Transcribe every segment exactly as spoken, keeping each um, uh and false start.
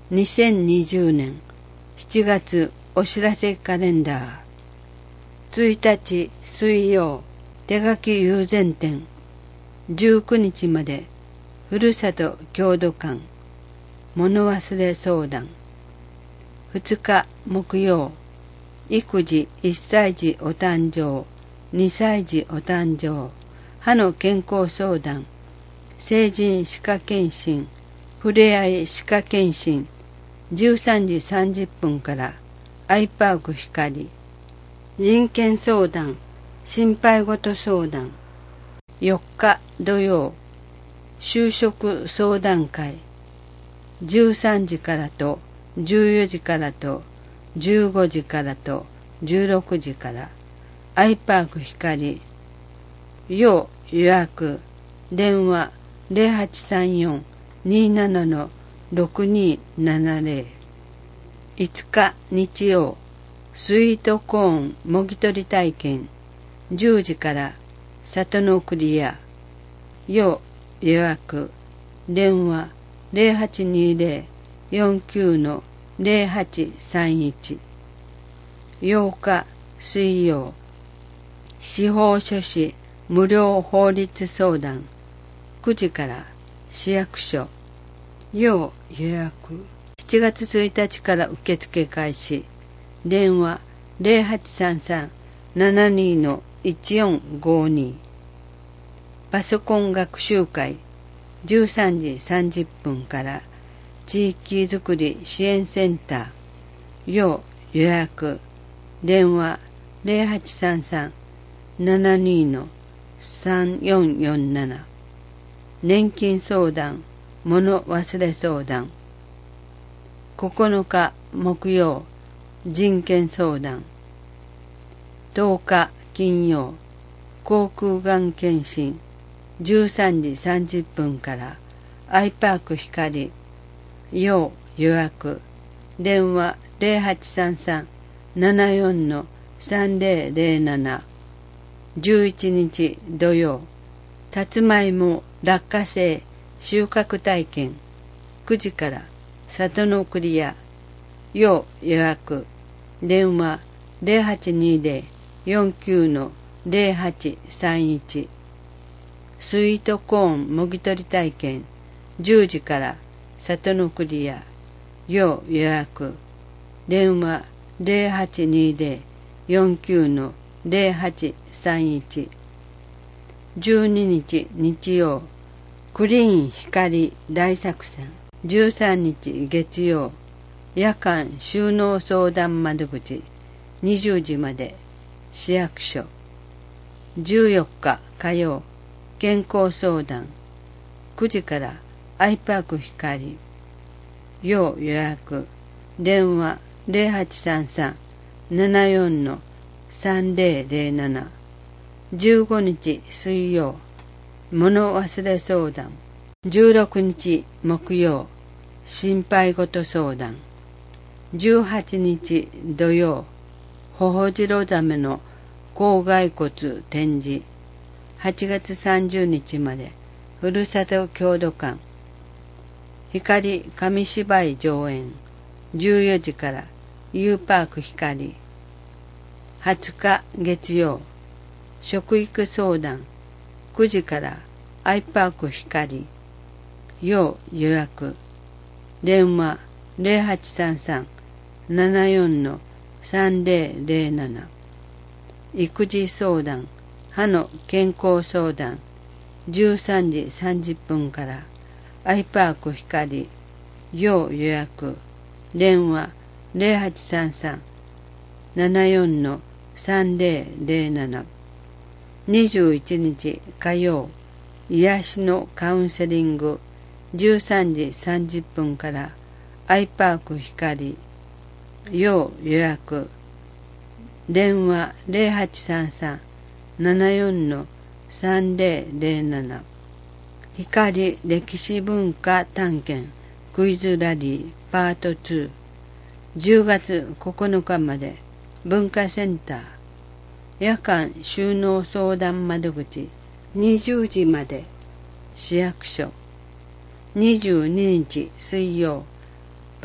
にせんにじゅうねんしちがつお知らせカレンダー。ついたち水曜、手書き友禅展。じゅうくにちまで、ふるさと郷土館。物忘れ相談。ふつか木曜、育児いっさい児お誕生、にさい児お誕生、歯の健康相談、成人歯科検診、ふれあい歯科検診、じゅうさんじさんじゅっぷんからアイパーク光、人権相談、心配事相談、よっか土曜、就職相談会、じゅうさんじからとじゅうよじからとじゅうごじからとじゅうろくじからアイパーク光、要予約、電話 ゼロはちさんよん にーなな ろくにーななゼロ。いつか日曜、スイートコーンもぎ取り体験、じゅうじから里の栗屋、要予約、電話 ゼロはちにゼロ よんきゅう ゼロはちさんいち。ようか水曜、司法書士無料法律相談、くじから市役所、要予約。しちがつついたちから受付開始。電話 ゼロはちさんさん ななにー いちよんごに。パソコン学習会、じゅうさんじさんじゅっぷんから地域づくり支援センター、要予約。電話 ゼロはちさんさん ななにー さんよんよんなな。年金相談、物忘れ相談。ここのか木曜、人権相談。とおか金曜、口腔がん検診、じゅうさんじさんじゅっぷんからアイパーク光、要予約。電話 ゼロはちさんさん ななよん さんゼロゼロなな。じゅういちにち土曜、さつまいも落花生収穫体験、くじから里の栗屋、要予約。電話 ゼロはちにゼロ よんきゅう ゼロはちさんいち。スイートコーンもぎ取り体験、じゅうじから里の栗屋、要予約。電話 ゼロはちにゼロ よんきゅう ゼロはちさんいち。じゅうににち日曜、クリーン光大作戦。じゅうさんにち月曜、夜間収納相談窓口、にじゅうじまで市役所。じゅうよっか火曜、健康相談、くじからアイパーク光、要予約。電話 ゼロはちさんさん ななよん さんゼロゼロなな。じゅうごにち水曜、物忘れ相談。じゅうろくにち木曜、心配事相談。じゅうはちにち土曜、ホホジロザメの頭蓋骨展示。はちがつさんじゅうにちまでふるさと郷土館。光紙芝居上演、じゅうよじからユーパーク光。はつか月曜、食育相談、くじからアイパーク光、要予約。電話 ゼロはちさんさん ななよん さんゼロゼロなな。育児相談、歯の健康相談、じゅうさんじさんじゅっぷんからアイパーク光、要予約。電話 ゼロはちさんさん ななよん さんゼロゼロなな。にじゅういちにち火曜、癒しのカウンセリング、じゅうさんじさんじゅっぷんからアイパーク光、要予約。電話 ゼロはちさんさん ななよん さんゼロゼロなな。光歴史文化探検クイズラリーパートツー。じゅうがつここのかまで文化センター、夜間収納相談窓口、にじゅうじまで市役所。にじゅうににち水曜、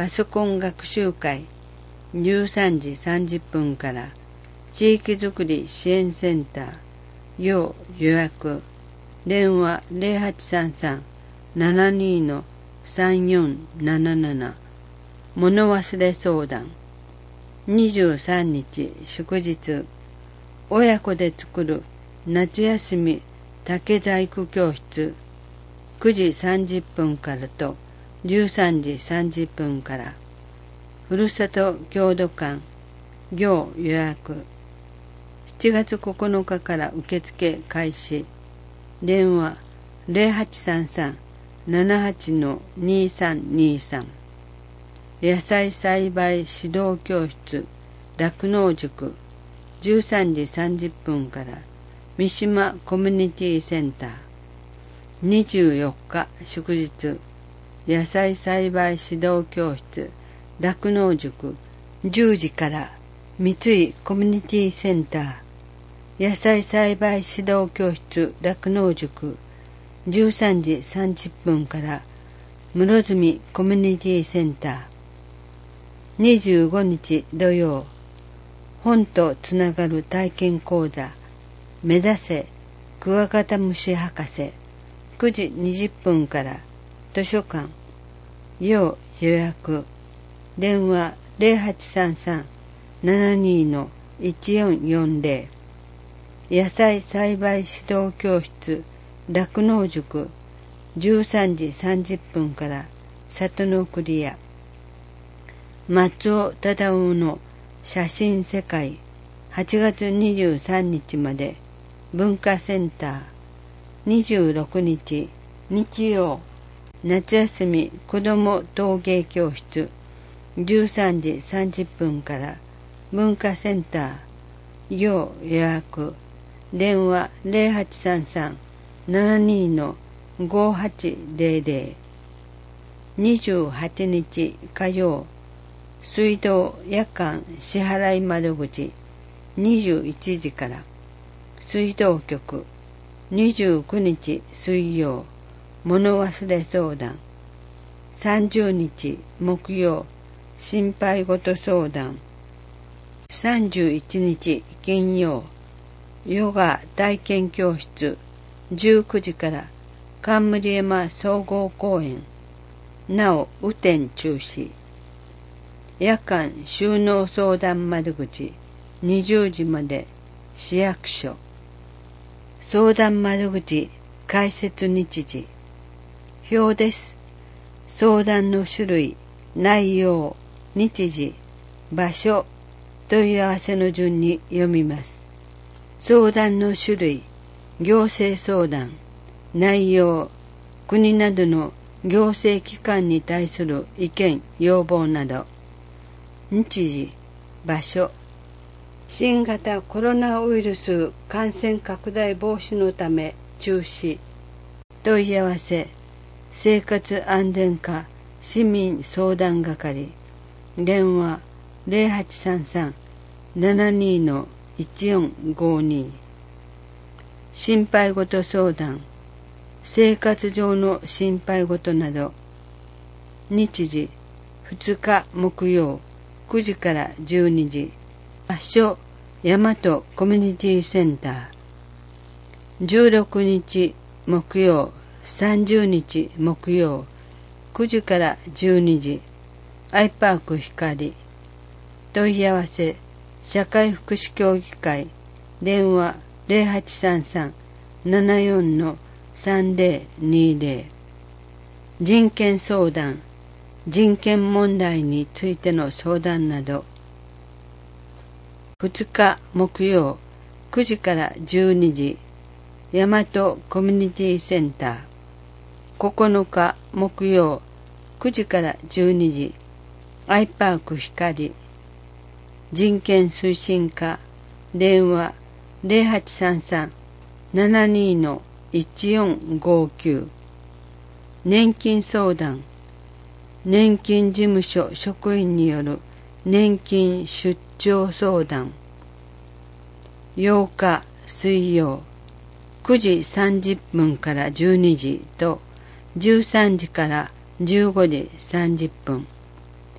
パソコン学習会じゅうさんじさんじゅっぷんから地域づくり支援センター要予約電話 ゼロはちさんさん ななに さんよんなななな 物忘れ相談にじゅうさんにち祝日親子で作る夏休み竹細工教室くじさんじゅっぷんからとじゅうさんじさんじゅっぷんからふるさと郷土館行予約しちがつここのかから受付開始電話 ゼロはちさんさん ななはち にさんにさん野菜栽培指導教室酪農塾じゅうさんじさんじゅっぷんから三島コミュニティセンターにじゅうよっか祝日野菜栽培指導教室酪農塾じゅうじから三井コミュニティセンター野菜栽培指導教室酪農塾じゅうさんじさんじゅっぷんから室積コミュニティセンターにじゅうごにち土曜本とつながる体験講座目指せクワガタムシ博士くじにじゅっぷんから図書館要予約電話 ゼロはちさんさん ななに いちよんよんぜろ野菜栽培指導教室酪農塾じゅうさんじさんじゅっぷんから里のクリア松尾忠夫の写真世界はちがつにじゅうさんにちまで文化センターにじゅうろくにち日曜夏休み子ども陶芸教室じゅうさんじさんじゅっぷんから文化センター要予約電話 ゼロはちさんさん ななに ごはちぜろぜろにじゅうはちにち火曜水道夜間支払い窓口にじゅういちじから水道局にじゅうくにち水曜物忘れ相談さんじゅうにち木曜心配事相談さんじゅういちにち金曜ヨガ体験教室じゅうくじから冠山総合公園なお雨天中止夜間収納相談窓口にじゅうじまで市役所相談窓口開設日時表です相談の種類内容日時場所問い合わせの順に読みます相談の種類行政相談内容国などの行政機関に対する意見要望など日時場所新型コロナウイルス感染拡大防止のため中止問い合わせ生活安全課市民相談係電話 ゼロはちさんさん ななに いちよんごに心配事相談生活上の心配事など日時ふつか木曜くじからじゅうにじ場所大和コミュニティセンターじゅうろくにち木曜さんじゅうにち木曜くじからじゅうにじアイパーク光問い合わせ社会福祉協議会電話 ゼロはちさんさん ななよん さんぜろにぜろ人権相談人権問題についての相談などふつか木曜くじからじゅうにじ大和コミュニティセンターここのか木曜くじからじゅうにじアイパーク光人権推進課電話 ゼロはちさんさん ななに いちよんごきゅう年金相談年金事務所職員による年金出張相談ようか水曜くじさんじゅっぷんからじゅうにじとじゅうさんじからじゅうごじさんじゅっぷん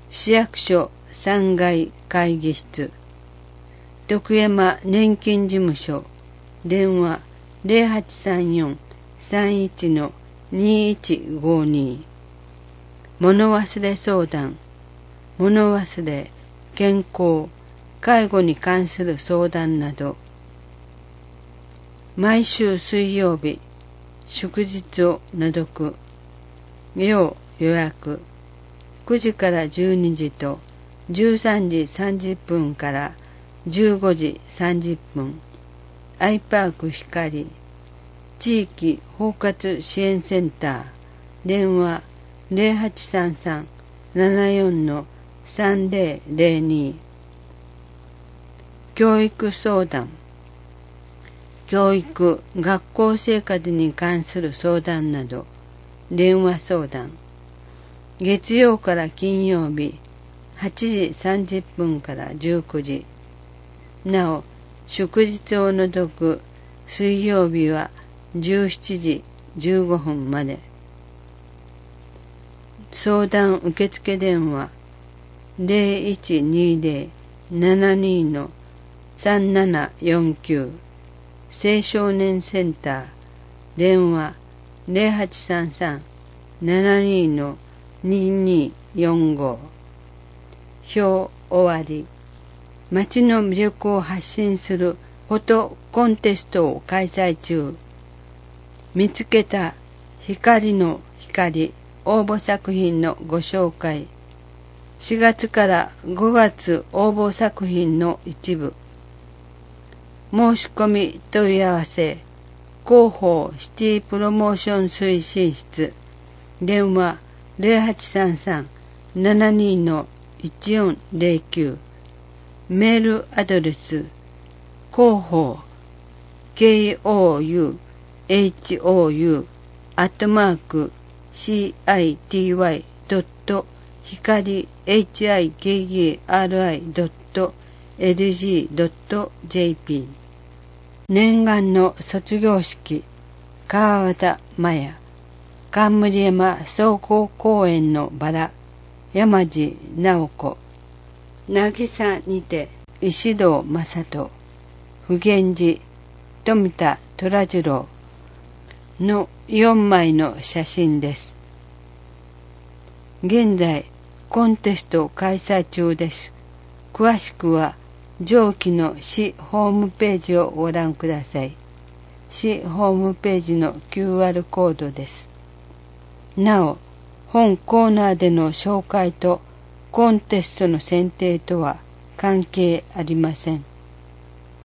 市役所さんがい会議室、徳山年金事務所、電話 ゼロはちさんよん さんいち にいちごに、物忘れ相談、物忘れ、健康、介護に関する相談など、毎週水曜日、祝日を除く、要予約、くじからじゅうにじとじゅうさんじさんじゅっぷんからじゅうごじさんじゅっぷん、アイパーク光、地域包括支援センター、電話 ゼロはちさんさん ななよん さんぜろぜろに、教育相談、教育・学校生活に関する相談など、電話相談、月曜から金曜日、はちじさんじゅっぷんからじゅうくじ、なお、祝日を除く水曜日はじゅうしちじじゅうごふんまで。相談受付電話 ゼロいちにゼロ ななに さんななよんきゅう、青少年センター、電話 ゼロはちさんさん ななに にによんご。表終わり。町の魅力を発信するフォトコンテストを開催中。見つけた光の光応募作品のご紹介。しがつからごがつ応募作品の一部。申し込み問い合わせ、広報シティプロモーション推進室、電話 ゼロはちさんさん ななに いちよんゼロきゅう、メールアドレス、広報 ケーオーユーエイチオーユー アットマーク シーアイティーワイ ドット 光 エイチアイケーイーアールアイ ドット エルジー ドット ジェーピー。念願の卒業式、川端麻也、冠山総合公園のバラ、山地直子、渚にて石堂正人、普賢寺富田虎次郎のよんまいの写真です。現在コンテスト開催中です。詳しくは上記の市ホームページをご覧ください。市ホームページの キューアール コードです。なお、本コーナーでの紹介とコンテストの選定とは関係ありません。